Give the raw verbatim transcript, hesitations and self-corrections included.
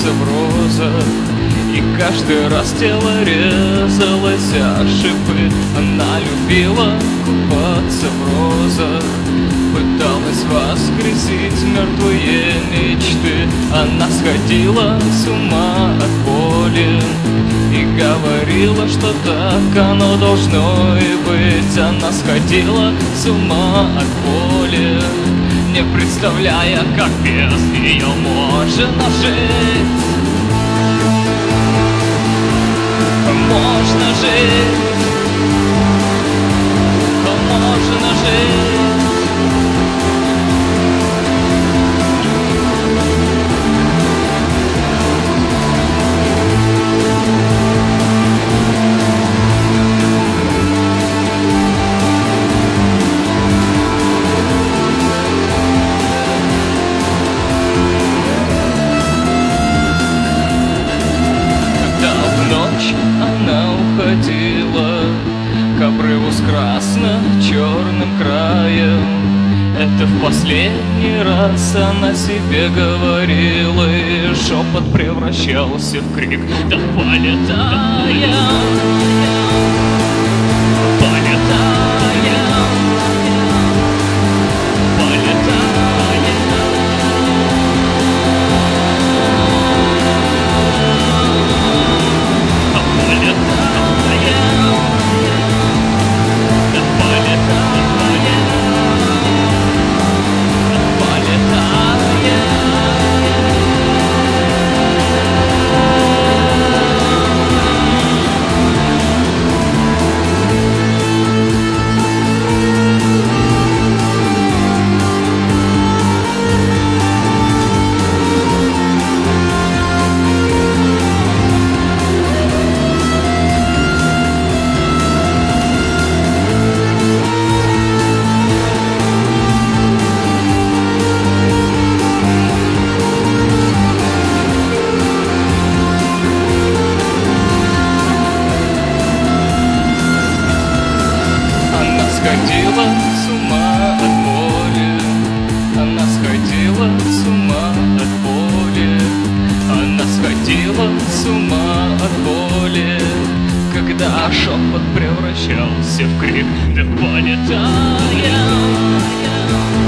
купаться в розах. И каждый раз тело резалось о шипы. Она любила купаться в розах, пыталась воскресить мертвые мечты. Она сходила с ума от боли и говорила, что так оно должно и быть. Она сходила с ума от боли, не представляя, как без нее можно жить. Можно жить, можно жить. Она уходила к обрыву с красно-черным краем. Это в последний раз она себе говорила, и шепот превращался в крик. Да полетаем, сходила с ума от боли. Она сходила с ума от боли. Она сходила с ума от боли, когда шепот превращался в крик. Да полетаем.